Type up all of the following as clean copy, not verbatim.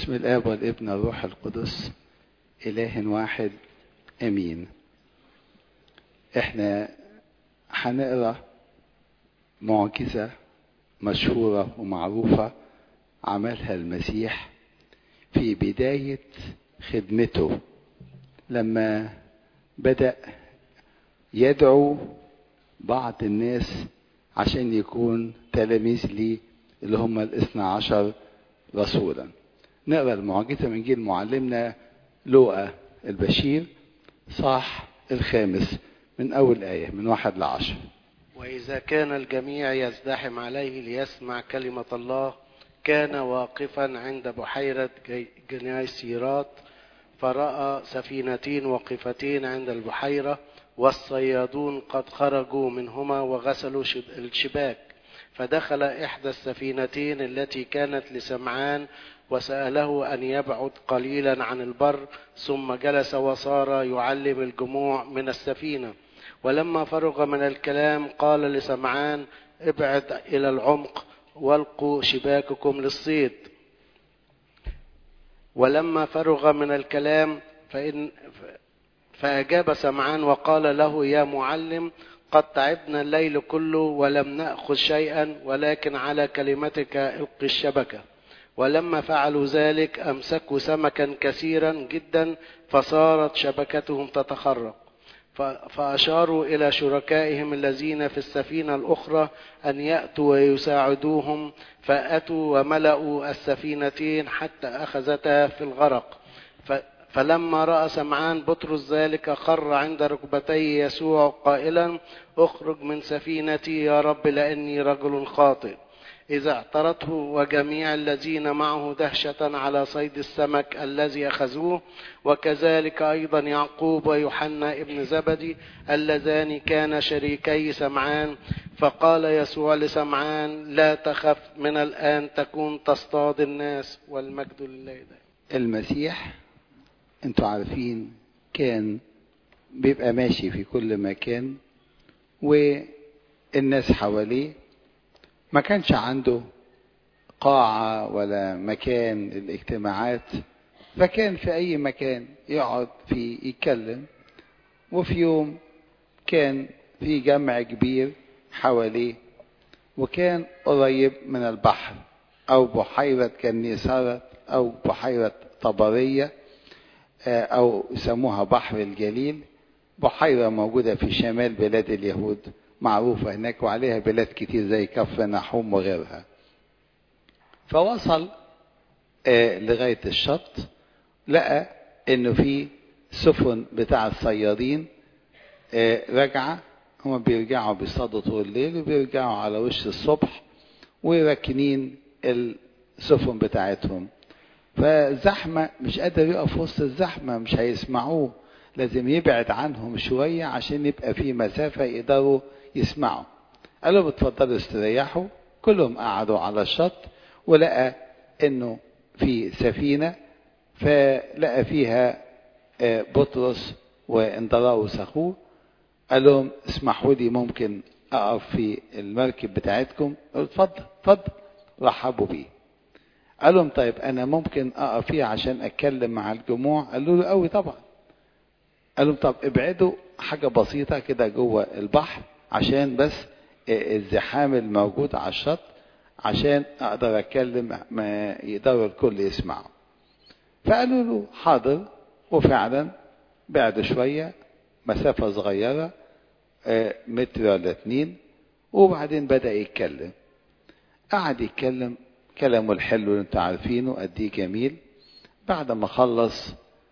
بسم الآب والابن والروح القدس إله واحد أمين. احنا هنقرأ معجزة مشهورة ومعروفة عملها المسيح في بداية خدمته، لما بدأ يدعو بعض الناس عشان يكون تلاميذ لي اللي هم 12 رسولا. نقرأ المعجزة من إنجيل معلمنا لوقا البشير صح 5 من أول آية من 1 ل10. وإذا كان الجميع يزدحم عليه ليسمع كلمة الله، كان واقفا عند بحيرة جنيسيرات، فرأى سفينتين واقفتين عند البحيرة، والصيادون قد خرجوا منهما وغسلوا الشباك. فدخل إحدى السفينتين التي كانت لسمعان وسأله أن يبعد قليلا عن البر، ثم جلس وصار يعلم الجموع من السفينة. ولما فرغ من الكلام قال لسمعان: ابعد إلى العمق والقوا شباككم للصيد. ولما فرغ من الكلام فأجاب سمعان وقال له: يا معلم، قد تعبنا الليل كله ولم نأخذ شيئا، ولكن على كلمتك القي الشبكة. ولما فعلوا ذلك أمسكوا سمكا كثيرا جدا، فصارت شبكتهم تتخرق. فأشاروا إلى شركائهم الذين في السفينة الأخرى أن يأتوا ويساعدوهم، فأتوا وملأوا السفينتين حتى أخذتا في الغرق. فلما رأى سمعان بطرس ذلك خر عند ركبتي يسوع قائلا: اخرج من سفينتي يا رب، لأني رجل خاطئ. إذا اعترته وجميع الذين معه دهشة على صيد السمك الذي أخذوه، وكذلك أيضا يعقوب ويوحنا ابن زبدي اللذان كان شريكي سمعان. فقال يسوع لسمعان: لا تخف، من الآن تكون تصطاد الناس، والمجد لله. المسيح انتوا عارفين كان بيبقى ماشي في كل مكان والناس حواليه، ما كانش عنده قاعة ولا مكان للاجتماعات، فكان في أي مكان يقعد فيه يتكلم. وفي يوم كان في جمع كبير حواليه، وكان قريب من البحر أو بحيرة جنيسارة أو بحيرة طبرية أو يسموها بحر الجليل، بحيرة موجودة في شمال بلاد اليهود معروفة هناك، وعليها بلاد كتير زي كفر نحوم وغيرها. فوصل لغاية الشط، لقى انه في سفن بتاع الصيادين راجعة. هم بيرجعوا بيصطادوا طول الليل وبيرجعوا على وش الصبح وراكنين السفن بتاعتهم. فزحمة مش قادر يقف وسط الزحمة، مش هيسمعوه، لازم يبعد عنهم شوية عشان يبقى في مسافة يقدروا يسمعوا. قالوا اتفضلوا استريحوا. كلهم قعدوا على الشط، ولقى انه في سفينة، فلقى فيها بطرس واندراوس اخوه. قال لهم: اسمحوا لي ممكن اقف في المركب بتاعتكم؟ قالوا: اتفضل اتفضل. رحبوا بيه. قال لهم: طيب انا ممكن اقف فيها عشان اتكلم مع الجموع؟ قالوا له: قوي طبعا. قال لهم: طب ابعدوا حاجة بسيطة كده جوه البحر عشان بس الزحام الموجود على الشط، عشان اقدر اتكلم ما يقدروا الكل يسمعوا. فقالوا له: حاضر. وفعلا بعدوا شوية، مسافة صغيرة 1 ولا 2 متر، وبعدين بدأ يتكلم. قعد يتكلم كلامه الحلو اللي انتوا عارفينه قد ايه جميل. بعد ما خلص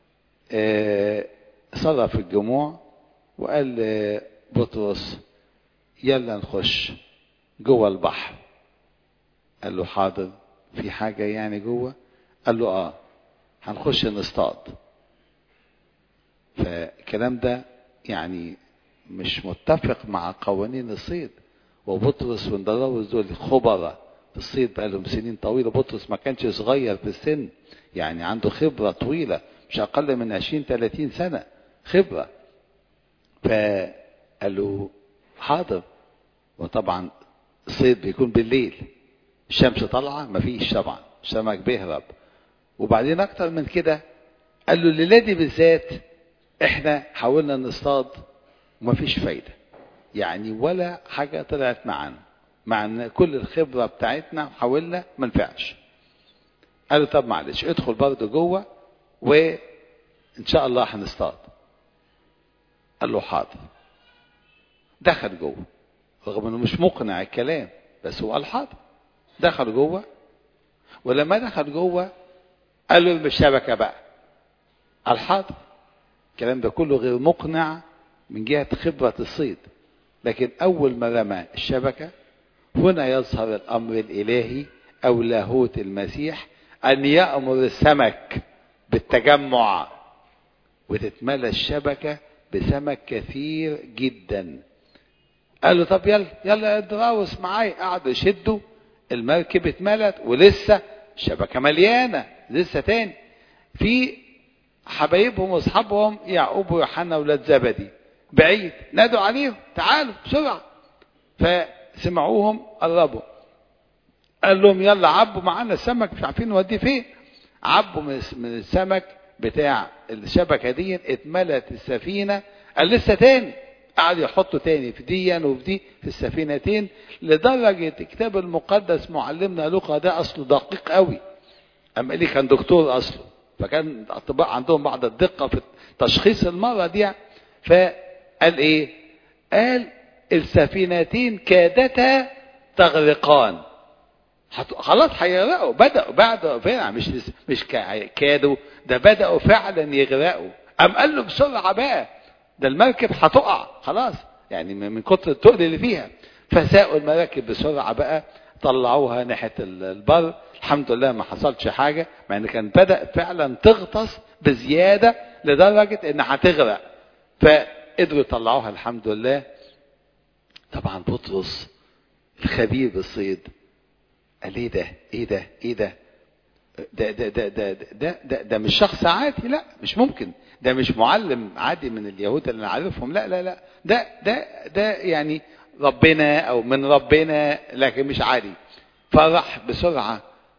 صرف الجموع وقال لبطرس: يلا نخش جوه البحر. قال له: حاضر. في حاجة يعني جوه؟ قال له: هنخش نصطاد. فالكلام ده يعني مش متفق مع قوانين الصيد. وبطرس واندراوس دول خبراء في الصيد بقالهم سنين طويلة. بطرس ما كانش صغير في السن، يعني عنده خبرة طويلة، مش أقل من 20-30 سنة خبرة. فقال له: حاضر. وطبعا الصيد بيكون بالليل، الشمس طالعة، مفيش طبعا، السمك بيهرب. وبعدين اكتر من كده قال له الليله دي بالذات احنا حاولنا نصطاد ومفيش فايده، يعني ولا حاجه طلعت معانا، مع ان كل الخبره بتاعتنا حاولنا ما نفعش. قال له طب معلش ادخل برضه جوه وان شاء الله هنصطاد. قال له حاضر. دخل جوه رغم انه مش مقنع الكلام، بس هو قال حاضر. دخل جوه، ولما دخل جوه قال له ارمي الشبكه بقى. قال حاضر. الكلام ده كله غير مقنع من جهه خبره الصيد، لكن اول ما رمى الشبكه هنا يظهر الامر الالهي او لاهوت المسيح ان يامر السمك بالتجمع وتتملى الشبكه بسمك كثير جدا. قال له طب يلا يلا ادراوس معايا. قعدوا يشدوا، المركب اتملت ولسه الشبكه مليانه لسه تاني. في حبايبهم واصحابهم يعقوب ويوحنا ولاد زبدي بعيد نادوا عليهم تعالوا بسرعه، فسمعوهم قربوا. قال لهم يلا عبوا معانا السمك مش عارفين نوديه فين. عبوا من السمك بتاع الشبكه دي، اتملت السفينه. قال لسه تاني. قعدوا يحطوا تاني في دي وفي دي في السفينتين، لدرجه الكتاب المقدس معلمنا لوقا ده اصله دقيق قوي، اما اللي كان دكتور اصله، فكان الاطباء عندهم بعض الدقه في تشخيص المرض يعني. فقال ايه؟ قال السفينتين كادتا تغرقان. خلاص هيغرقوا، بدأوا بعد فعلا مش كادوا، ده بدأوا فعلا يغرقوا. قام قال له بسرعة بقى ده المركب هتقع خلاص، يعني من كتر التقل اللي فيها. فساقوا المراكب بسرعة بقى، طلعوها ناحية البر. الحمد لله ما حصلش حاجة، مع ان كان بدأ فعلا تغطس بزيادة لدرجة انها هتغرق، فقدروا يطلعوها الحمد لله. طبعا بطرس الخبير بالصيد قال ايه ده ايه ده ايه ده ده مش شخص عادي، لا مش ممكن، ده مش معلم عادي من اليهود اللي نعرفهم، لا لا لا، ده يعني ربنا او من ربنا لكن مش عادي. فراح بسرعة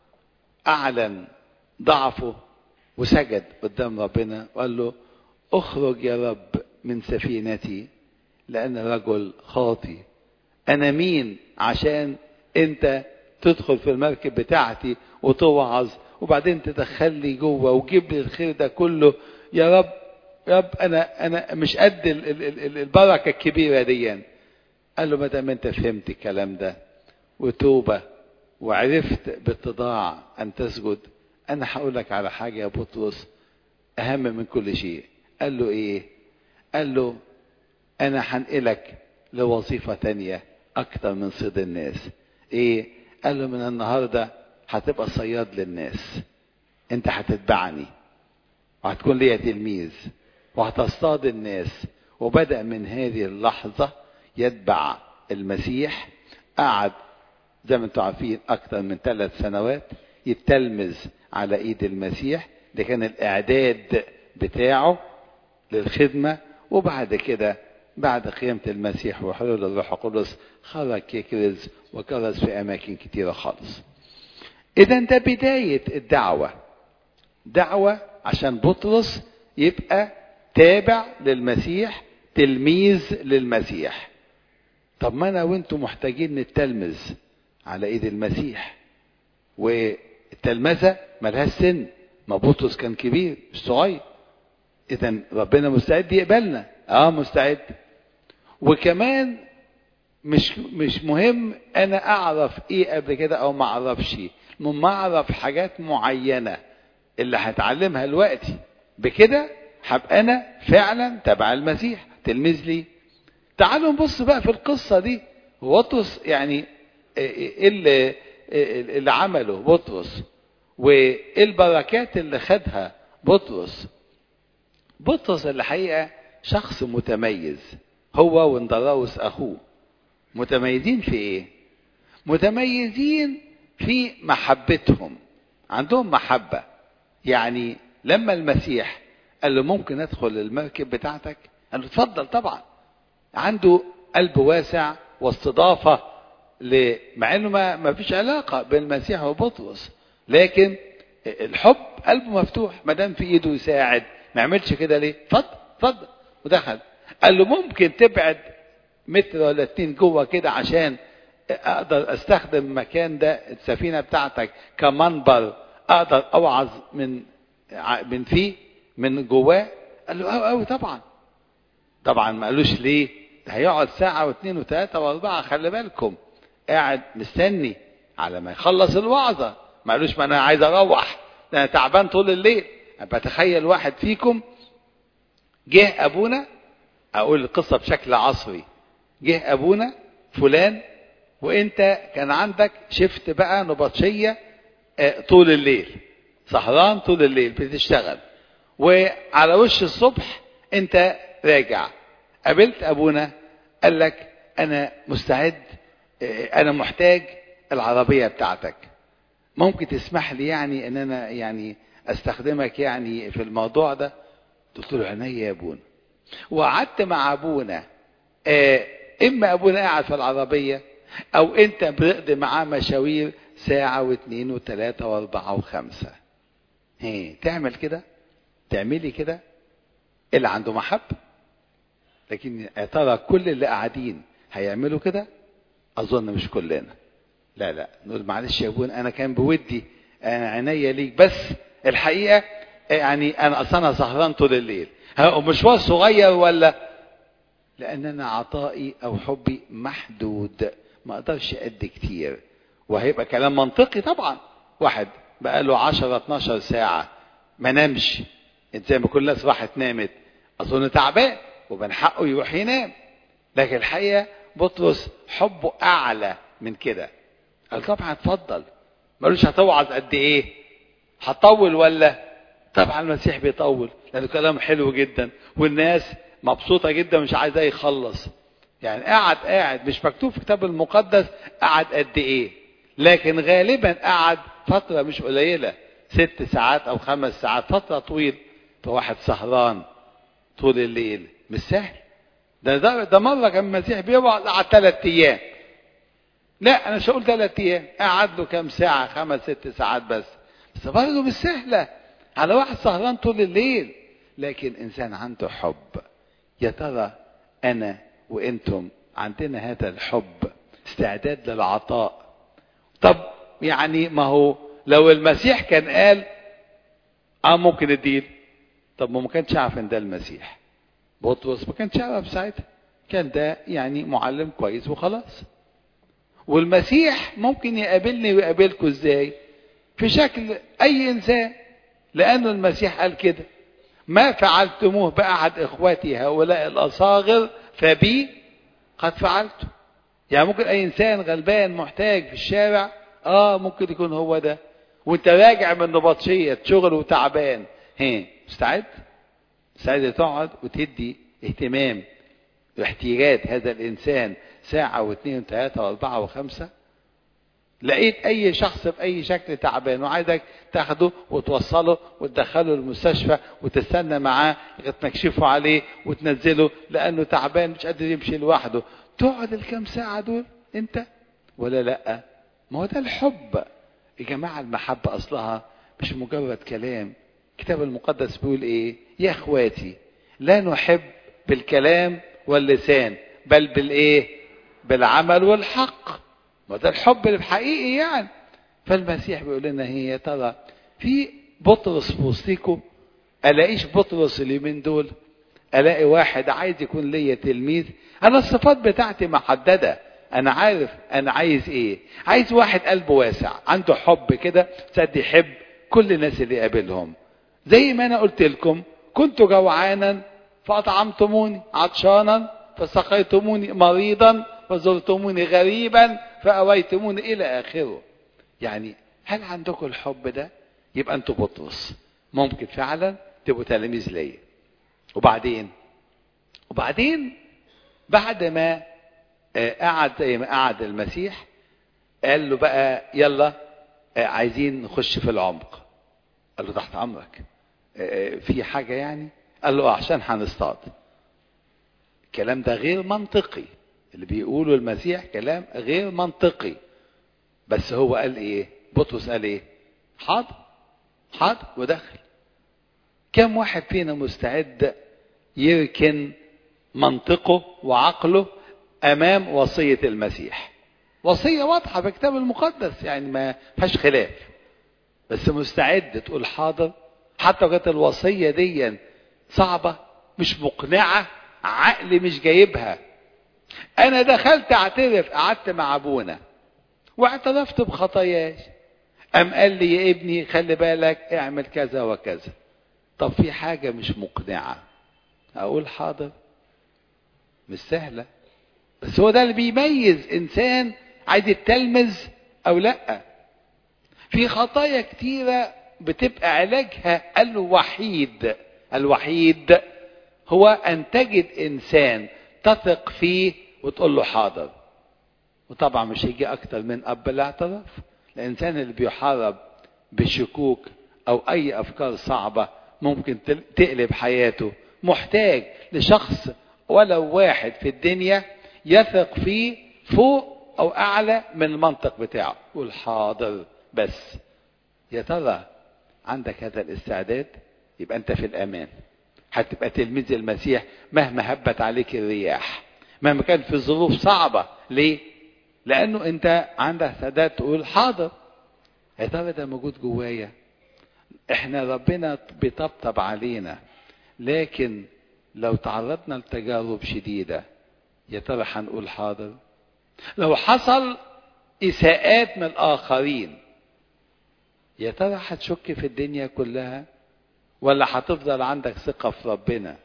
اعلن ضعفه وسجد قدام ربنا وقال له اخرج يا رب من سفينتي لان رجل خاطي. انا مين عشان انت تدخل في المركب بتاعتي وتوعظ وبعدين تدخل لي جوه وتجيب لي الخير ده كله؟ يا رب يا رب انا مش قد البركه الكبيره دي. قال له ما دام انت فهمت الكلام ده وتوبه وعرفت باتضاع ان تسجد، انا هقول لك على حاجه يا بطرس اهم من كل شيء. قال له ايه؟ قال له انا هنقلك لوظيفه تانية اكتر من صيد الناس. ايه؟ قال له من النهارده هتبقى صياد للناس، انت هتتبعني وهتكون ليا تلميذ وهتصطاد الناس. وبدأ من هذه اللحظة يتبع المسيح. قعد زي ما انتم عارفين اكتر من 3 سنوات يتلمذ على ايد المسيح، ده كان الاعداد بتاعه للخدمة. وبعد كده بعد قيامة المسيح وحلول الروح القدس خرج يكرز وكرز في اماكن كتيرة خالص. اذا ده بداية الدعوة، دعوة عشان بطرس يبقى تابع للمسيح، تلميذ للمسيح. طب ما انا وانتم محتاجين نتلمذ على ايد المسيح، والتلمذة ملهاش سن، ما بطرس كان كبير مش صغير. اذا ربنا مستعد يقبلنا، مستعد. وكمان مش مهم انا اعرف ايه قبل كده او ما اعرفش، المهم اعرف حاجات معينة اللي هتعلمها دلوقتي، بكده هبقى انا فعلا تبع المسيح تلميذ لي. تعالوا نبص بقى في القصة دي. بطرس يعني ايه اللي عمله بطرس وايه البركات اللي خدها بطرس. بطرس الحقيقة شخص متميز، هو واندراوس اخوه. متميزين في ايه؟ متميزين في محبتهم، عندهم محبة. يعني لما المسيح قال له ممكن ادخل المركب بتاعتك، قال له اتفضل طبعا. عنده قلب واسع واستضافة مع انه ما فيش علاقة بين المسيح وبطرس، لكن الحب قلبه مفتوح، ما دام في ايده يساعد ما يعملش كده ليه؟ اتفضل اتفضل. ودخل قال له ممكن تبعد متر ولا 2 جوه كده عشان اقدر استخدم المكان ده السفينه بتاعتك كمنبر، اقدر اوعظ من فيه من جواه. قال له قوي طبعا. طبعا ما قالوش ليه، ده هيقعد ساعه واثنين وثلاثه واربعه، خلي بالكم قاعد مستني على ما يخلص الوعظه. ما قالوش ما انا عايز اروح، ده انا تعبان طول الليل. بتخيل واحد فيكم جه ابونا، اقول القصه بشكل عصري، جه ابونا فلان وانت كان عندك شفت بقى نبطشيه طول الليل، سهران طول الليل بتشتغل، وعلى وش الصبح انت راجع، قابلت ابونا قال لك انا مستعد، انا محتاج العربيه بتاعتك، ممكن تسمح لي يعني ان انا يعني استخدمك يعني في الموضوع ده؟ قلت له عينيا يا ابونا. وقعدت مع ابونا، اما ابونا قاعد في العربيه او انت بتقضي معاه مشاوير ساعه واثنين وثلاثه واربعه وخمسه. تعمل كده؟ تعملي كده؟ اللي عنده محبه. لكن يا ترى كل اللي قاعدين هيعملوا كده؟ اظن مش كلنا. لا نقول معلش يا ابونا انا كان بودي، انا عينيا ليك، بس الحقيقه يعني انا اصلا سهران طول الليل، مشوار صغير ولا؟ لان انا عطائي او حبي محدود، ما اقدرش ادي كتير. وهيبقى كلام منطقي طبعا. واحد بقى له 10 12 ساعه ما نامش، انت زي ما كل الناس راحت نامت، اظن تعبان ومن حقه يروح ينام. لكن الحقيقه بطرس حبه اعلى من كده. قال طبعا اتفضل. ما قالوش هتوعظ قد ايه، هتطول ولا؟ طبعا المسيح بيطول لانه كلام حلو جدا والناس مبسوطه جدا مش عايزاه يخلص. يعني قاعد مش مكتوب في الكتاب المقدس قعد قد ايه، لكن غالبا قعد فتره مش قليله، 6 ساعات او 5 ساعات، فتره طويل. فواحد سهران طول الليل مش سهل. ده مره كان المسيح بيوعظ قعد 3 ايام. لا انا مش هقول 3 ايام، قعد له كام ساعه، 5 6 ساعات بس برضه مش سهله على واحد سهران طول الليل. لكن انسان عنده حب. يا ترى انا وانتم عندنا هذا الحب، استعداد للعطاء؟ طب يعني ما هو لو المسيح كان قال ممكن اديله، طب ما كانش عارف ان ده المسيح. بطرس ما كانش عارف ساعتها، كان ده يعني معلم كويس وخلاص. والمسيح ممكن يقابلني ويقابلكم ازاي؟ في شكل اي انسان، لانه المسيح قال كده ما فعلتموه باحد اخواتي هؤلاء الاصاغر فبي قد فعلته. يعني ممكن اي انسان غلبان محتاج في الشارع ممكن يكون هو ده، وانت راجع من نبطشيه شغل وتعبان، مستعد تقعد وتدي اهتمام لاحتياجات هذا الانسان ساعه واثنين وثلاثه واربعه وخمسه؟ لقيت اي شخص باي شكل تعبان وعايزك تاخده وتوصله وتدخله المستشفى وتستنى معاه لغايه ما يكشفوا عليه وتنزله لانه تعبان مش قادر يمشي لوحده، تقعد الكام ساعه دول انت ولا لا؟ ما هو ده الحب يا جماعه. المحبه اصلها مش مجرد كلام. الكتاب المقدس بيقول ايه؟ يا اخواتي لا نحب بالكلام واللسان بل بالايه؟ بالعمل والحق. ما ده الحب الحقيقي يعني. فالمسيح بيقول لنا هي ترى في بطرس في وسطيكم، الاقيش بطرس اليومين دول، الاقي واحد عايز يكون ليا تلميذ. انا الصفات بتاعتي محدده، انا عارف انا عايز ايه. عايز واحد قلبه واسع عنده حب كده، صدق يحب كل الناس اللي يقابلهم. زي ما انا قلت لكم كنت جوعانا فاطعمتموني، عطشانا فسقيتموني، مريضا فزرتموني، غريبا فأويتموني، إلى آخره. يعني هل عندكم الحب ده؟ يبقى أنتوا بطرس، ممكن فعلا تبقوا تلاميذ ليا. وبعدين بعد ما قعد زي ما قعد المسيح، قال له بقى يلا عايزين نخش في العمق. قال له تحت أمرك، في حاجة يعني؟ قال له عشان هنصطاد. الكلام ده غير منطقي، اللي بيقوله المسيح كلام غير منطقي. بس هو قال ايه؟ بطرس قال ايه؟ حاضر. حاضر ودخل. كم واحد فينا مستعد يركن منطقه وعقله امام وصية المسيح؟ وصية واضحة في الكتاب المقدس يعني ما فيهاش خلاف، بس مستعد تقول حاضر حتى لو كانت الوصية دي صعبة مش مقنعة، عقلي مش جايبها. انا دخلت اعترف، قعدت مع ابونا واعترفت بخطاياي، قام قال لي يا ابني خلي بالك اعمل كذا وكذا. طب في حاجة مش مقنعة، اقول حاضر؟ مش سهلة، بس هو ده اللي بيميز انسان عايز يتلمذ او لا. في خطايا كتيرة بتبقى علاجها الوحيد هو ان تجد انسان تثق فيه وتقول له حاضر. وطبعا مش هيجي اكتر من اب الاعتراف. الانسان اللي بيحارب بشكوك او اي افكار صعبة ممكن تقلب حياته، محتاج لشخص ولو واحد في الدنيا يثق فيه فوق او اعلى من المنطق بتاعه، يقول حاضر. بس يا ترى عندك هذا الاستعداد؟ يبقى انت في الامان، هتبقى تلميذ المسيح مهما هبت عليك الرياح، مهما كان في ظروف صعبة. ليه؟ لانه انت عندك استعداد تقول حاضر. يا ترى ده موجود جوايا؟ احنا ربنا بيطبطب علينا، لكن لو تعرضنا لتجارب شديدة يا ترى هنقول حاضر؟ لو حصل اساءات من الاخرين يا ترى هتشك في الدنيا كلها ولا هتفضل عندك ثقة في ربنا؟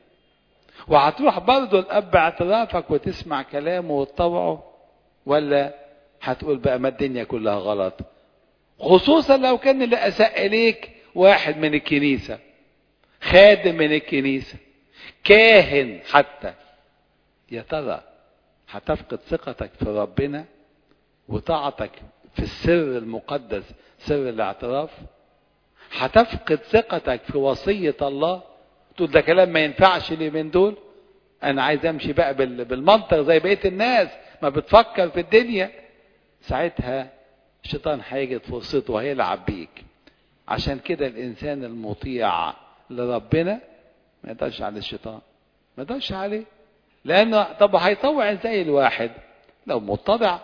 وهتروح برضه الاب اعترافك وتسمع كلامه وتطوعه، ولا هتقول بقى ما الدنيا كلها غلط؟ خصوصا لو كان اللي اساء اليك واحد من الكنيسة، خادم من الكنيسة، كاهن حتى. يا ترى هتفقد ثقتك في ربنا وطاعتك في السر المقدس سر الاعتراف؟ هتفقد ثقتك في وصية الله، تقول ده كلام ما ينفعش لي من دول، انا عايز امشي بقى بالمنطق زي بقية الناس ما بتفكر في الدنيا. ساعتها الشيطان هيجي في فرصته وهيلعب بيك. عشان كده الانسان المطيع لربنا ما يقدرش على الشيطان، ما يقدرش عليه. لانه طب هيطوع ازاي الواحد لو متضع؟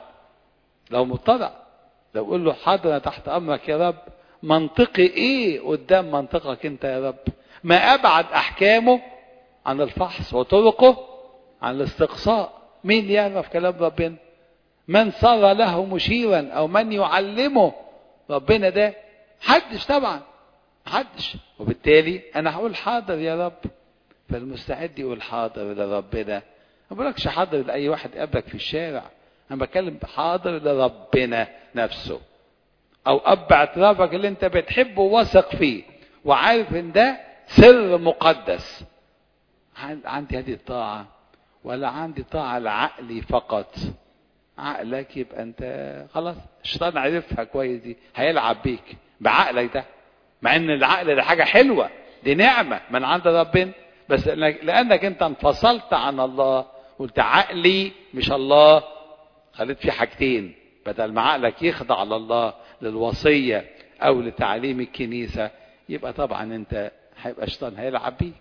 لو قول له حاضر انا تحت امرك يا رب، منطقي ايه قدام منطقك انت يا رب؟ ما ابعد احكامه عن الفحص وطرقه عن الاستقصاء. مين يعرف كلام ربنا؟ من صار له مشيرا او من يعلمه ربنا ده؟ حدش طبعا، حدش. وبالتالي انا هقول حاضر يا رب. فالمستعد يقول حاضر لربنا. ما بقولكش حاضر لاي واحد قابلك في الشارع، انا بتكلم حاضر لربنا نفسه، او اب اعترافك اللي انت بتحبه وواثق فيه وعارف ان ده سر مقدس. عندي هذه الطاعة ولا عندي طاعة لعقلي فقط؟ عقلك يبقى انت خلاص الشيطان عرفها كويس، دي هيلعب بيك بعقلك ده، مع ان العقل ده حاجة حلوة، دي نعمة من عند ربنا، بس لانك انت انفصلت عن الله قلت عقلي مش الله، خليت في حاجتين، بدل ما عقلك يخضع لله للوصية او لتعليم الكنيسة، يبقى طبعا انت هيبقى الشيطان هيلعب بيك.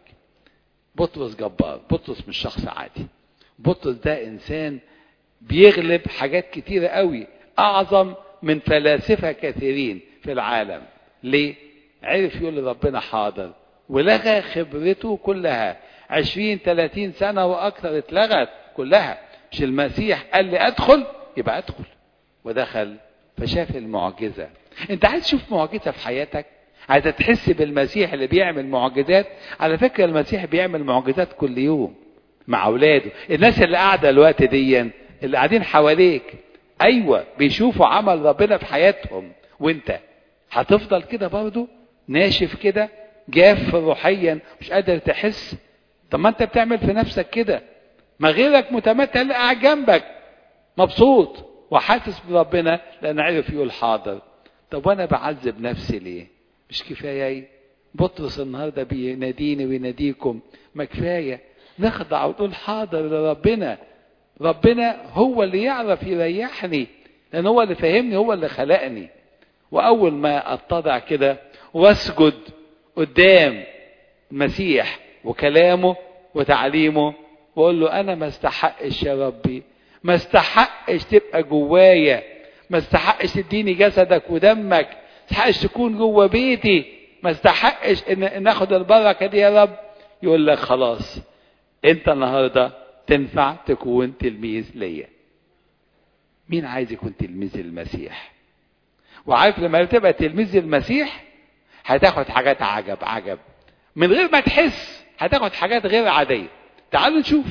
بطرس جبار، بطرس مش شخص عادي. بطرس ده انسان بيغلب حاجات كتيرة قوي، اعظم من فلاسفة كثيرين في العالم. ليه؟ عرف يقول لربنا حاضر، ولغى خبرته كلها 20-30 سنة واكثر اتلغت كلها. مش المسيح قال لي ادخل يبقى ادخل، ودخل فشاف المعجزة. انت عايز تشوف معجزة في حياتك؟ عايز تحس بالمسيح اللي بيعمل معجزات؟ على فكرة المسيح بيعمل معجزات كل يوم مع اولاده. الناس اللي قاعدة الوقت دي اللي قاعدين حواليك، ايوه بيشوفوا عمل ربنا في حياتهم، وانت هتفضل كده برضو ناشف كده جاف روحيا مش قادر تحس؟ طب ما انت بتعمل في نفسك كده، ما غيرك متمتع اللي قاعد جنبك مبسوط وحاسس بربنا لان عرف يقول حاضر. طب وانا بعذب نفسي ليه؟ مش كفايه ايه؟ بطرس النهارده بيناديني ويناديكم، ما كفايه نخضع ونقول حاضر لربنا؟ ربنا هو اللي يعرف يريحني، لان هو اللي فهمني، هو اللي خلقني. واول ما اتضع كده واسجد قدام المسيح وكلامه وتعليمه واقول له انا ما استحقش يا ربي، ما استحقش تبقى جوايا، ما استحقش تديني جسدك ودمك، ما استحقش تكون جوا بيتي، ما استحقش ان اخد البركه دي يا رب. يقول لك خلاص انت النهارده تنفع تكون تلميذ ليا. مين عايز يكون تلميذ المسيح؟ وعارف لما تبقى تلميذ المسيح هتاخد حاجات عجب من غير ما تحس، هتاخد حاجات غير عاديه. تعالوا نشوف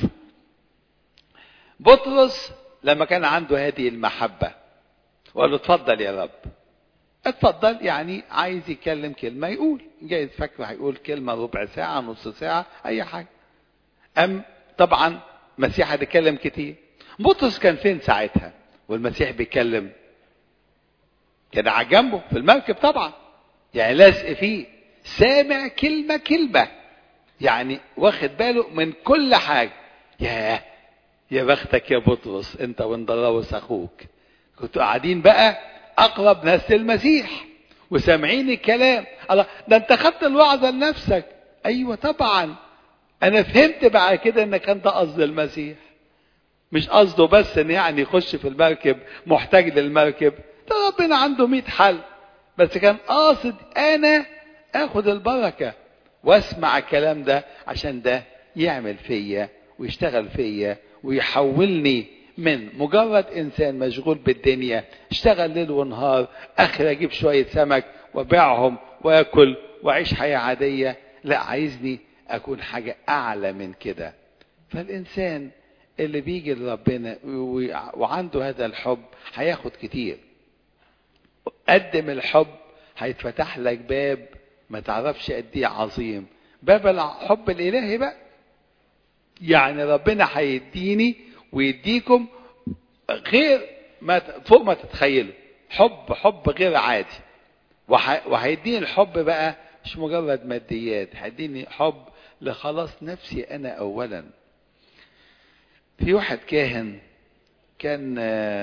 بطرس لما كان عنده هذه المحبه وقال له اتفضل يا رب. اتفضل يعني عايز يتكلم كلمه يقول، جايز فاكره هيقول كلمه ربع ساعه نص ساعه اي حاجه. طبعا المسيح هيتكلم كتير. بطرس كان فين ساعتها والمسيح بيتكلم؟ كان على جنبه في المركب طبعا، يعني لازق فيه، سامع كلمه يعني واخد باله من كل حاجه. يا بختك يا بطرس انت واندراوس اخوك، كنتوا قاعدين بقى اقرب ناس للمسيح وسامعين الكلام. الله، ده انت خدت الوعظه لنفسك. ايوه طبعا انا فهمت بعد كده ان كان ده قصد المسيح، مش قصده بس ان يعني يخش في المركب محتاج للمركب، ده ربنا عنده 100 حل، بس كان قاصد انا اخد البركه واسمع الكلام ده عشان ده يعمل فيا ويشتغل فيا ويحولني من مجرد انسان مشغول بالدنيا اشتغل ليل ونهار اخر اجيب شويه سمك وابيعهم واكل واعيش حياه عاديه. لا، عايزني اكون حاجه اعلى من كده. فالانسان اللي بيجي لربنا وعنده هذا الحب هياخد كتير. قدم الحب هيتفتح لك باب ما تعرفش قد ايه عظيم، باب الحب الالهي بقى. يعني ربنا هيديني ويديكم غير ما فوق ما تتخيلوا، حب غير عادي. وهيديني الحب بقى مش مجرد ماديات، هيديني حب لخلاص نفسي انا اولا. في واحد كاهن كان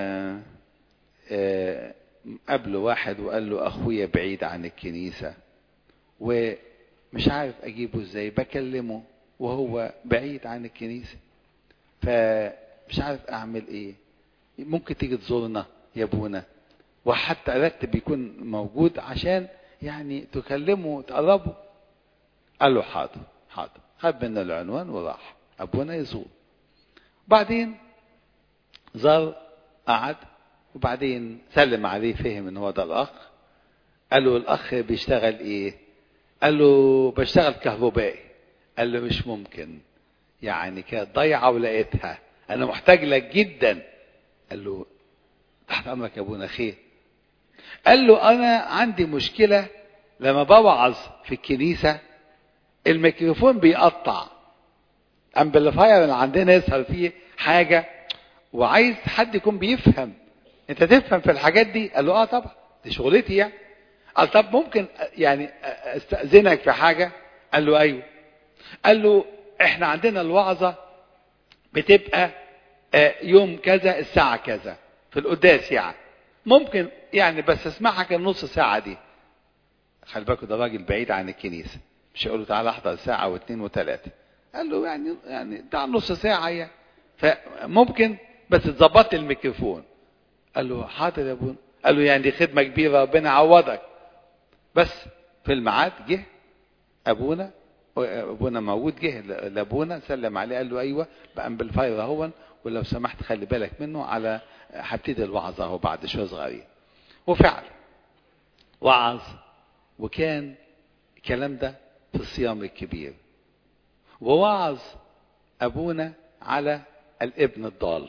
قابله واحد وقال له اخويا بعيد عن الكنيسة ومش عارف اجيبه ازاي، بكلمه وهو بعيد عن الكنيسة فمش عارف اعمل ايه، ممكن تيجي تزورنا يا ابونا؟ وحتى ارتب يكون موجود عشان يعني تكلمه تقربه. قال له حاضر. خد منه العنوان وراح ابونا يزور. بعدين زار قعد وبعدين سلم عليه، فهم ان هو ده الاخ. قال له الاخ بيشتغل ايه؟ قال له بشتغل كهربائي. قال له مش ممكن، يعني كانت ضيعه ولقيتها، انا محتاج لك جدا. قال له تحت امرك يا ابونا، خير. قال له انا عندي مشكله لما بوعظ في الكنيسه الميكروفون بيقطع، امبليفاير اللي عندنا يظهر فيه حاجه وعايز حد يكون بيفهم. انت تفهم في الحاجات دي؟ قال له اه طبعا دي شغلتي يعني. قال طب ممكن يعني استأذنك في حاجه؟ قال له ايوه. قال له احنا عندنا الوعظه بتبقى يوم كذا الساعه كذا في القداس، يعني ممكن يعني بس اسمعك النص ساعه دي. خلي بالكوا ده راجل بعيد عن الكنيسه، مش هيقول له تعالى احضر ساعه واثنين وثلاثه. قال له يعني ده نص ساعه يعني، فممكن بس تظبط لي الميكروفون. قال له حاضر يا ابونا. قال له يعني دي خدمه كبيره ربنا يعوضك. بس في الميعاد جه ابونا موجود، جه لابونا سلم عليه قال له ايوه بامبليفاير اهون، ولو سمحت خلي بالك منه على هبتدي الوعظه اهو بعد شويه صغيرين. وفعلا وعظ، وكان الكلام ده في الصيام الكبير. ووعظ ابونا على الابن الضال.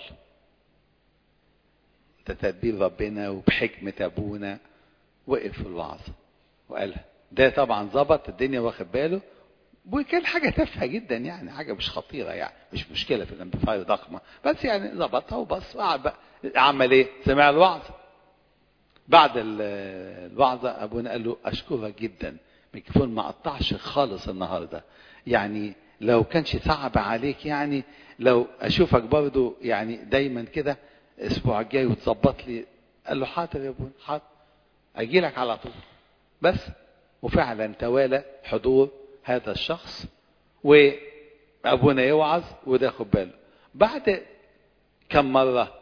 ده تدبير ربنا وبحكمه ابونا وقف في الوعظ وقالها. ده طبعا ظبط الدنيا واخد باله، وكان حاجه تافهه جدا يعني، حاجه مش خطيره يعني، مش مشكله في الامبليفاير ضخمه، بس يعني ظبطها وبص وقعد بقى عمل ايه؟ سمع الوعظ. بعد الوعظه ابونا قال له اشكرك جدا، الميكروفون ما قطعش خالص النهارده، يعني لو كانش صعب عليك يعني لو اشوفك برضو يعني دايما كده الاسبوع الجاي وتظبط لي. قال له حاضر يا ابونا حاضر، اجي لك على طول. بس وفعلا توالى حضور هذا الشخص، وابونا يوعظ وده خد باله. بعد كم مرة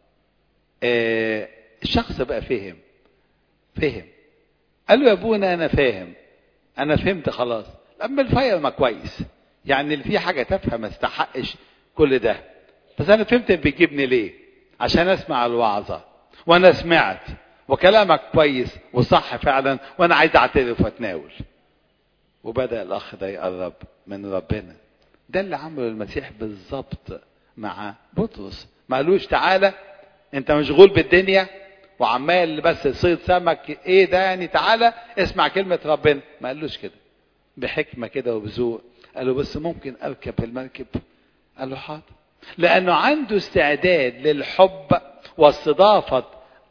الشخص بقى فهم. قال له يا ابونا انا فاهم، انا فهمت خلاص. اما الفاير ما كويس، يعني اللي فيه حاجة تافهة ما استحقش كل ده، بس انا فهمت بيجيبني ليه، عشان اسمع الوعظة، وانا سمعت وكلامك كويس وصح فعلا، وانا عايز اعترف واتناول. وبدأ الاخ ده يقرب من ربنا. ده اللي عمله المسيح بالظبط مع بطرس. ما قالوش تعالى انت مشغول بالدنيا وعمال بس صيد سمك، ايه ده يعني، تعالى اسمع كلمة ربنا. ما قالوش كده، بحكمة كده وبذوق. قال له بس ممكن اركب المركب؟ قال له حاضر، لانه عنده استعداد للحب واستضافة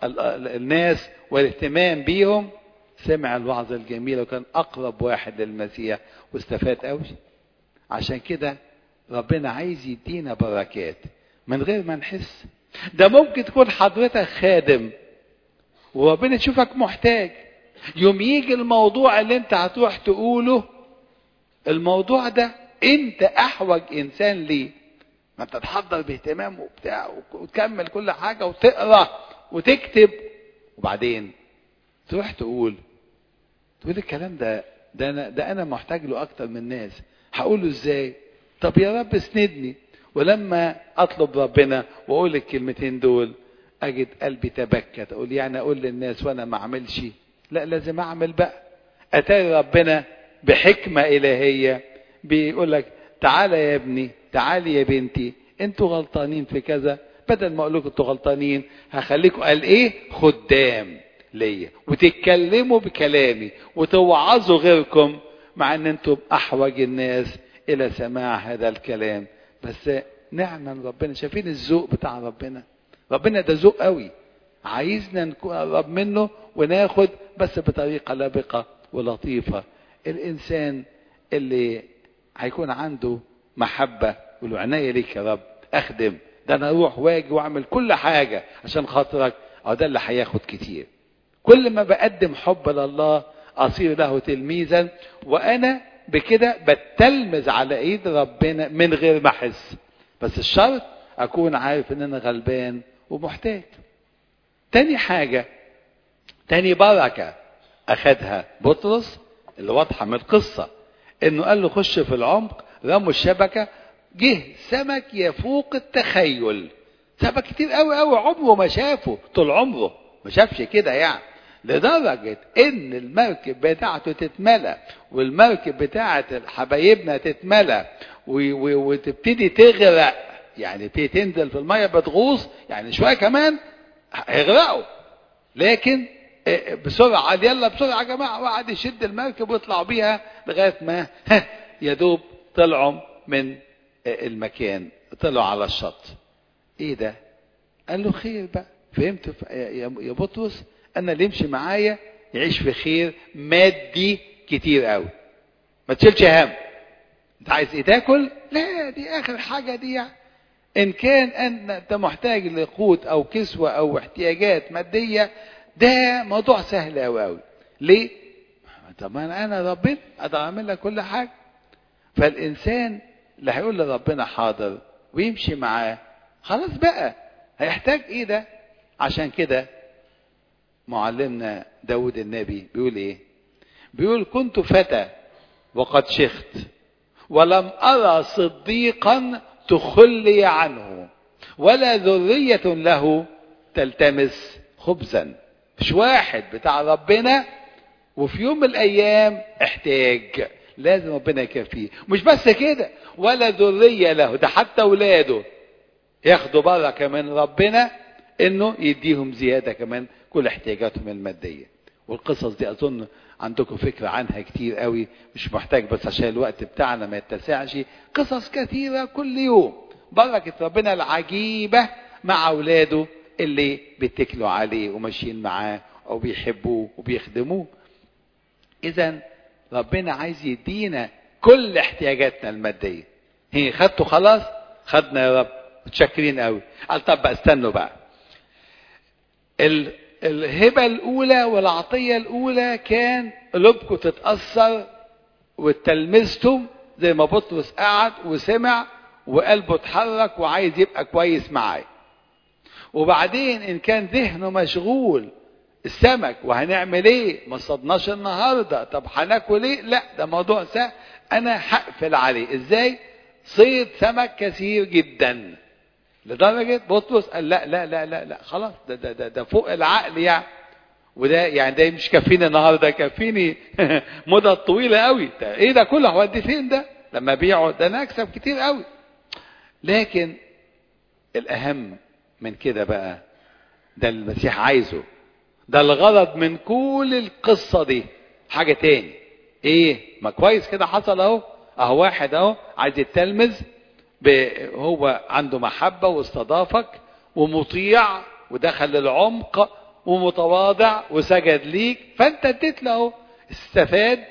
الناس والاهتمام بيهم. سمع الوعظة الجميلة وكان اقرب واحد للمسيح واستفاد قوي. عشان كده ربنا عايز يدينا بركات من غير ما نحس. ده ممكن تكون حضرتك خادم وربنا يشوفك محتاج، يوم يجي الموضوع اللي انت هتروح تقوله، الموضوع ده انت احوج انسان ليه، ما انت تحضر باهتمام وبتاع وتكمل كل حاجة وتقرأ وتكتب، وبعدين تروح تقول الكلام ده انا محتاج له اكتر من الناس، هقوله ازاي؟ طب يا رب اسندني. ولما اطلب ربنا واقول الكلمتين دول اجد قلبي تبكت، اقول يعني اقول للناس وانا ما اعملش؟ لا، لازم اعمل بقى. اتاري ربنا بحكمة الهية بيقول لك تعالى يا ابني، تعالي يا بنتي، انتوا غلطانين في كذا، بدل ما اقول لكم انتوا غلطانين هخليكم قال ايه خدام ليا، وتتكلموا بكلامي وتوعظوا غيركم، مع ان انتم احوج الناس الى سماع هذا الكلام. بس نعمة من ربنا. شايفين الذوق بتاع ربنا؟ ربنا ده ذوق قوي، عايزنا نقرب منه وناخد بس بطريقة لبقة ولطيفة. الانسان اللي هيكون عنده محبة يقول له عناية ليك يا رب، اخدم، ده انا اروح واجي واعمل كل حاجة عشان خاطرك، او ده اللي هياخد كتير. كل ما بقدم حب لله اصير له تلميذا، وانا بكده بتلمذ على ايد ربنا من غير ما احس. بس الشرط اكون عارف ان انا غلبان ومحتاج. تاني حاجة، تاني بركة اخدها بطرس اللي واضحة من القصة، انه قال له خش في العمق، رموا الشبكة، جه سمك يفوق التخيل. سمك كتير قوي قوي، عمره ما شافه، طول عمره ما شافش كده يعني، لدرجة ان المركب بتاعته تتملى والمركب بتاعت حبايبنا تتملى وتبتدي تغرق، يعني تبتدي تنزل في المية بتغوص، يعني شوية كمان هيغرقوا. لكن بسرعة قال يلا بسرعة يا جماعة، وقعد يشد المركب ويطلع بيها لغاية ما يدوب طلعوا من المكان، طلعوا على الشط. ايه ده؟ قال له خير بقى. فهمت يا بطرس؟ انا اللي يمشي معايا يعيش في خير مادي كتير قوي، ما تشيلش هم. انت عايز ايه تاكل؟ لا، دي اخر حاجة دي يعني. ان كان انت محتاج لقوت او كسوة او احتياجات مادية، ده موضوع سهل قوي قوي. ليه؟ طب انا ربنا اقدر اعمل لك كل حاجة. فالانسان اللي هيقول لربنا حاضر ويمشي معاه خلاص بقى هيحتاج ايه ده؟ عشان كده معلمنا داود النبي بيقول ايه؟ بيقول كنت فتى وقد شخت ولم ارى صديقا تخلي عنه ولا ذرية له تلتمس خبزا. مش واحد بتاع ربنا وفي يوم من الايام احتاج، لازم ربنا يكفيه. مش بس كده، ولا ذرية له، ده حتى اولاده ياخدوا بركة من ربنا انه يديهم زيادة كمان كل احتياجاتهم المادية. والقصص دي اظن عندكم فكرة عنها كتير قوي، مش محتاج بس عشان الوقت بتاعنا ما يتسعش. قصص كثيرة كل يوم، بركة ربنا العجيبة مع اولاده اللي بيتكلوا عليه وماشيين معاه او بيحبوه وبيخدموه. اذا ربنا عايز يدينا كل احتياجاتنا المادية. هي خدته خلاص، خدنا يا رب، متشكرين قوي. قال طب بقى استنوا بقى، الهبة الأولى والعطية الأولى كان قلوبكم تتأثر وتلمستم زي ما بطرس قعد وسمع وقلبه اتحرك وعايز يبقى كويس معايا. وبعدين إن كان ذهنه مشغول السمك وهنعمل ايه، ما صدناش النهارده، طب هناكل ايه، لا ده موضوع سهل انا هقفل عليه. ازاي؟ صيد سمك كثير جدا لدرجه بطرس قال لا لا لا لا لا خلاص ده فوق العقل يعني. وده يعني ده مش كافيني النهارده، كافيني مدة طويله قوي. ده ايه ده كله هودي فين ده لما بيعه؟ ده انا اكسب كتير قوي. لكن الاهم من كده بقى، ده المسيح عايزه، ده الغرض من كل القصة دي حاجة تاني. ايه؟ ما كويس كده حصل اهو واحد عايز يتلمذ، هو عنده محبة واستضافك ومطيع ودخل العمق ومتواضع وسجد ليك، فانت اديت له استفاد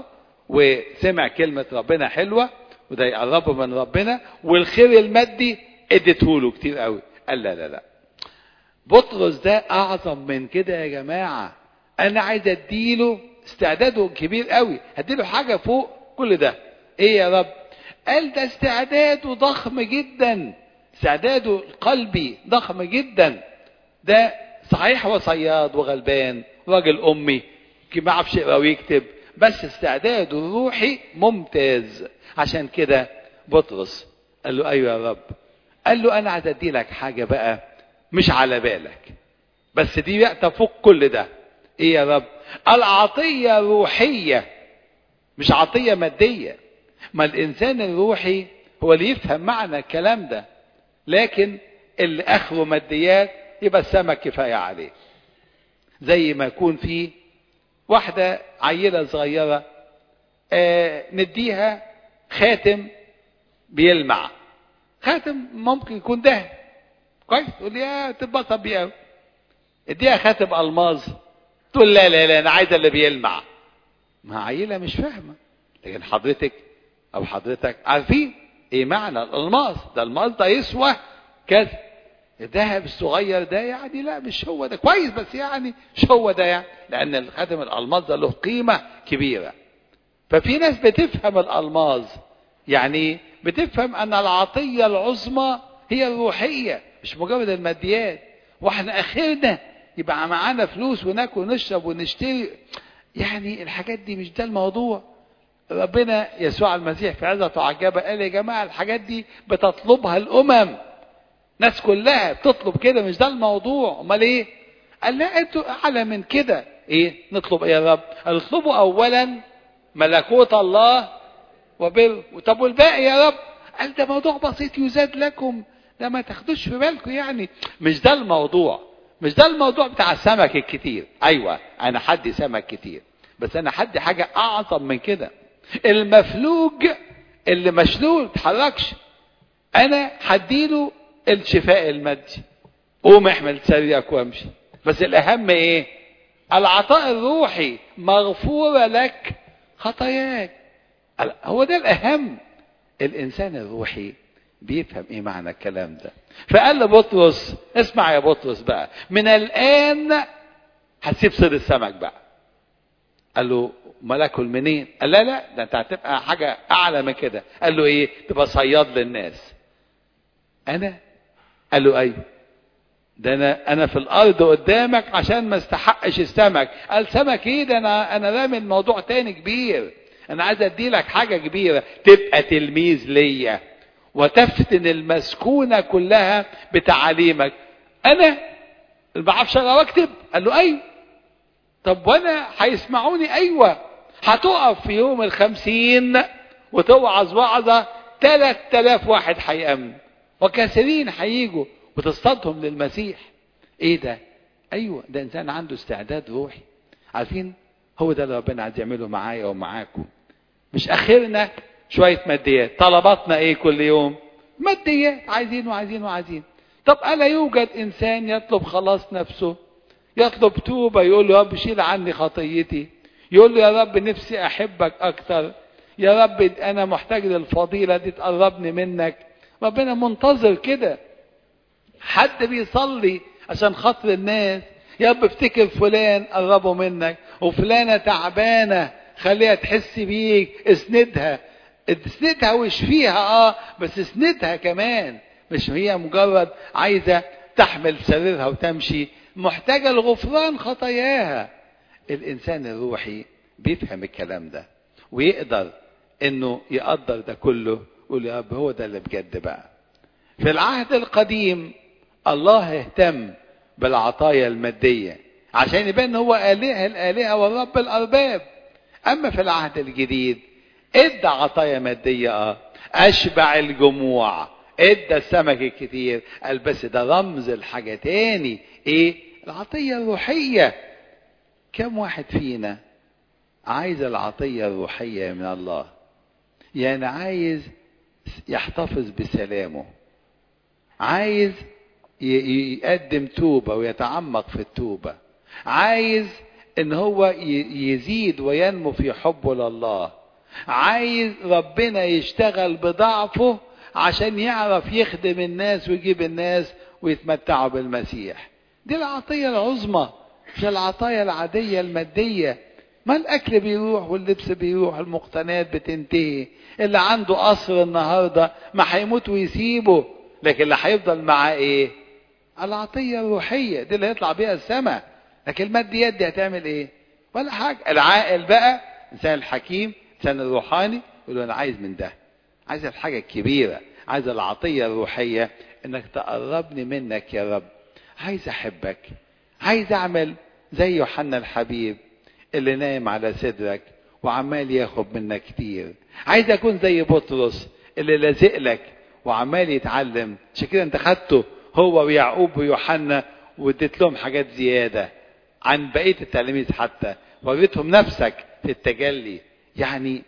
وسمع كلمة ربنا حلوة وده يقربه من ربنا، والخير المادي اديته له كتير قوي. قال لا لا لا، بطرس ده اعظم من كده يا جماعة. انا عايز اديله استعداده كبير قوي، هديله حاجة فوق كل ده. ايه يا رب؟ قال ده استعداده ضخم جدا، استعداده القلبي ضخم جدا. ده صحيح هو صياد وغلبان راجل امي ما يعرفش يقرا ويكتب، بس استعداده الروحي ممتاز. عشان كده بطرس قال له ايوه يا رب. قال له انا عايز ادي لك حاجة بقى مش على بالك، بس دي بقى تفوق كل ده. ايه يا رب؟ العطية روحية مش عطية مادية. ما الانسان الروحي هو اللي يفهم معنى الكلام ده، لكن اللي اخره ماديات يبقى السمك كفاية عليه. زي ما يكون في واحدة عيلة صغيرة نديها خاتم بيلمع، خاتم ممكن يكون دهب كويس، تقول يا تتبسط بيه قوي. اديها خاتم الماظ، تقول لا لا لا انا عايزه اللي بيلمع. ما عيله مش فاهمه. لكن حضرتك او حضرتك عارفين ايه معنى الالماس. ده الماس ده يسوى كذا. الذهب الصغير ده يعني لا مش هو ده كويس، بس يعني مش هو ده يعني، لان الخاتم الالماس ده له قيمه كبيره. ففي ناس بتفهم الالماس يعني بتفهم ان العطيه العظمى هي الروحيه مش مجرد الماديات. واحنا اخرنا يبقى معانا فلوس وناكل ونشرب ونشتري، يعني الحاجات دي مش ده الموضوع. ربنا يسوع المسيح في عظته عجبه قال يا جماعه الحاجات دي بتطلبها الامم، ناس كلها بتطلب كده، مش ده الموضوع. امال ايه؟ قال لا انتوا اعلى من كده. ايه نطلب ايه يا رب؟ قال اطلبوا اولا ملكوت الله وبر. طب والباقي يا رب؟ قال ده موضوع بسيط يزاد لكم، ده ما تاخدوش في بالكم يعني. مش ده الموضوع، مش ده الموضوع بتاع السمك الكتير. ايوه انا حدي سمك كتير، بس انا حدي حاجه اعظم من كده. المفلوج اللي مشلول ما تحركش، انا هديله الشفاء المادي، قوم احمل سريرك وامشي. بس الاهم ايه؟ العطاء الروحي، مغفوره لك خطاياك. هو ده الاهم. الانسان الروحي بيفهم ايه معنى الكلام ده. فقال لبطرس اسمع يا بطرس بقى، من الان هتسيب صيد السمك بقى. قال له امال اكل منين؟ قال لا لا ده انت هتبقى حاجه اعلى من كده. قال له ايه؟ تبقى صياد للناس. انا؟ قال له ايوه، ده انا في الارض قدامك عشان ما استحقش السمك. قال سمك ايه ده؟ انا رامي الموضوع تاني كبير. انا عايز ادي لك حاجه كبيره، تبقى تلميذ ليا وتفتن المسكونه كلها بتعاليمك. انا اللي بعرفش اقرا واكتب؟ قال له ايوه. طب وانا هيسمعوني؟ ايوه. هتقف في يوم 50 وتوعظ وعظه 3000 واحد هيأمن وكثيرين هيجوا وتصطادهم للمسيح. ايه ده؟ ايوه ده انسان عنده استعداد روحي. عارفين هو ده اللي ربنا عايز يعمله معايا ومعاكم. مش اخرنا شويه ماديات. طلباتنا ايه كل يوم؟ ماديات، عايزين وعايزين وعايزين. طب الا يوجد انسان يطلب خلاص نفسه، يطلب توبه، يقول له يا رب شيل عني خطيتي، يقول له يا رب نفسي احبك اكتر، يا رب انا محتاج للفضيله دي تقربني منك. ربنا منتظر كده. حد بيصلي عشان خاطر الناس يا رب افتكر فلان قربه منك، وفلانة تعبانة خليها تحس بيك، اسندها واشفيها، بس اسندها كمان، مش هي مجرد عايزة تحمل سريرها وتمشي، محتاجة لغفران خطاياها. الإنسان الروحي بيفهم الكلام ده ويقدر إنه يقدر ده كله، يقول يا رب هو ده اللي بجد بقى. في العهد القديم الله اهتم بالعطايا المادية عشان يبان هو آله الآلهة والرب الأرباب. أما في العهد الجديد ادى عطايا مادية، أشبع الجموع، ادى السمك الكتير، قال بس ده رمز الحاجة تاني، ايه؟ العطية الروحية. كم واحد فينا عايز العطية الروحية من الله؟ يعني عايز يحتفظ بسلامه، عايز يقدم توبة ويتعمق في التوبة، عايز ان هو يزيد وينمو في حبه لله، عايز ربنا يشتغل بضعفه عشان يعرف يخدم الناس ويجيب الناس ويتمتعوا بالمسيح. دي العطية العظمى، مش العطايا العادية المادية. ما الأكل بيروح واللبس بيروح، المقتنيات بتنتهي، اللي عنده قصر النهاردة ما هيموت ويسيبه، لكن اللي هيفضل معاه ايه؟ العطية الروحية، دي اللي هيطلع بيها السماء. لكن الماديات دي هتعمل ايه؟ ولا حاجة. العاقل بقى، الإنسان الحكيم، الإنسان الروحاني، يقول له أنا عايز من ده، عايز الحاجة الكبيرة، عايز العطية الروحية، إنك تقربني منك يا رب، عايز أحبك، عايز أعمل زي يوحنا الحبيب اللي نايم على صدرك وعمال ياخد منك كتير، عايز أكون زي بطرس اللي لازق لك وعمال يتعلم، عشان كده أنت خدته هو ويعقوب ويوحنا واديت لهم حاجات زيادة عن بقية التلاميذ، حتى وريتهم نفسك في التجلي. يعني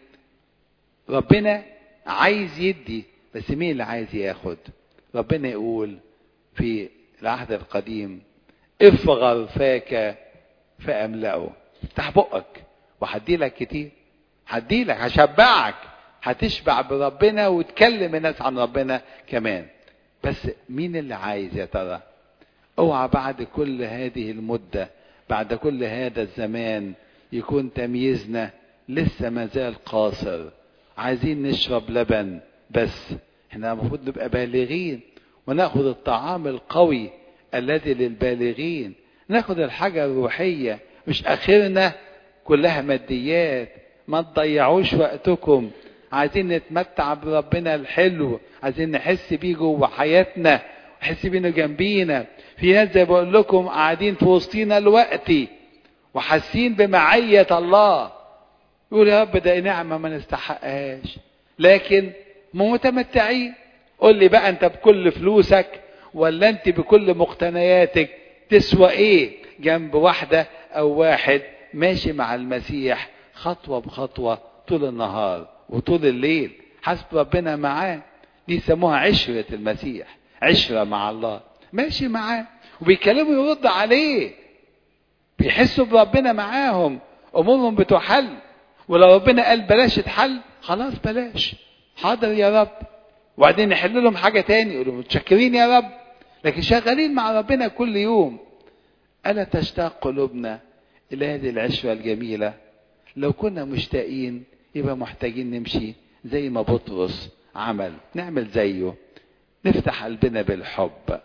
ربنا عايز يدي، بس مين اللي عايز ياخد؟ ربنا يقول في العهد القديم افغر فاك فاملأه، افتح بقك وهدي لك كتير، هدي لك، هشبعك، هتشبع بربنا وتكلم الناس عن ربنا كمان. بس مين اللي عايز يا ترى؟ اوعى بعد كل هذه المدة، بعد كل هذا الزمان، يكون تمييزنا لسه ما زال قاصر، عايزين نشرب لبن بس. احنا المفروض نبقى بالغين وناخد الطعام القوي الذي للبالغين، ناخد الحاجة الروحية، مش اخرنا كلها ماديات. ما تضيعوش وقتكم، عايزين نتمتع بربنا الحلو، عايزين نحس بيه جوه حياتنا، نحس بيه جنبينا. في ناس زي بقول لكم قاعدين في وسطينا دلوقتي وحاسين بمعية الله، يقول يا رب ده نعمة ما نستحقهاش، لكن متمتعين. قول لي بقى انت بكل فلوسك ولا انت بكل مقتنياتك تسوى ايه جنب واحدة او واحد ماشي مع المسيح خطوة بخطوة طول النهار وطول الليل، حسب ربنا معاه. دي يسموها عشرة المسيح، عشرة مع الله، ماشي معاه وبيكلموا يرد عليه، بيحسوا بربنا معاهم، امورهم بتحل. ولو ربنا قال بلاش تحل، خلاص بلاش، حاضر يا رب، وبعدين نحل لهم حاجة تاني يقولوا متشكرين يا رب، لكن شغالين مع ربنا كل يوم. ألا تشتاق قلوبنا إلى هذه العشرة الجميلة؟ لو كنا مشتاقين يبقى محتاجين نمشي زي ما بطرس عمل، نعمل زيه، نفتح قلبنا بالحب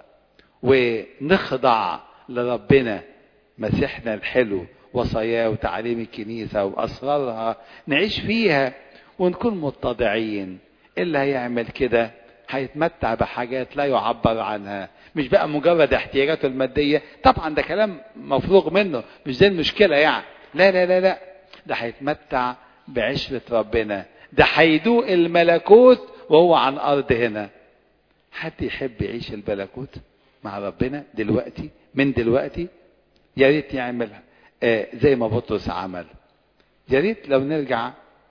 ونخضع لربنا، مسيحنا الحلو، وصاياه وتعليم الكنيسة وأسرارها نعيش فيها ونكون متضعين. اللي هيعمل كده هيتمتع بحاجات لا يعبر عنها، مش بقى مجرد احتياجاته المادية، طبعا ده كلام مفروغ منه، مش زي المشكلة يعني، لا لا لا لا، ده هيتمتع بعشرة ربنا، ده هيدوق الملكوت وهو عن أرض هنا. حد يحب يعيش الملكوت مع ربنا دلوقتي من دلوقتي؟ يا ريت يعمل زي ما بطرس عمل. يا ريت لو نرجع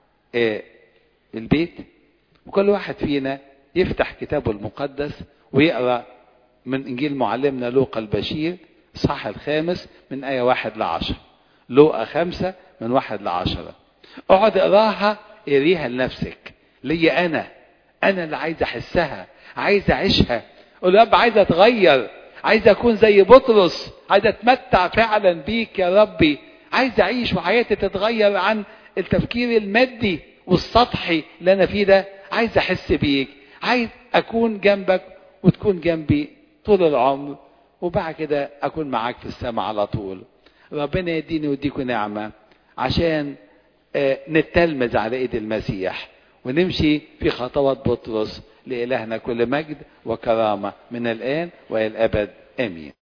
البيت وكل واحد فينا يفتح كتابه المقدس ويقرأ من إنجيل معلمنا لوقا البشير الإصحاح 5 من آية 1-10. لوقا 5 من 1-10. اقعد اقراها، اقريها لنفسك، ليا انا اللي عايز احسها، عايز اعيشها. قول يا رب عايز اتغير، عايز اكون زي بطرس، عايز اتمتع فعلا بيك يا ربي، عايز اعيش وحياتي تتغير عن التفكير المادي والسطحي اللي انا فيه ده. عايز احس بيك، عايز اكون جنبك وتكون جنبي طول العمر، وبعد كده اكون معاك في السماء على طول. ربنا يديني ويديكم نعمة عشان نتلمذ على ايد المسيح ونمشي في خطوات بطرس. لإلهنا كل مجد وكرامة من الآن وإلى الأبد، آمين.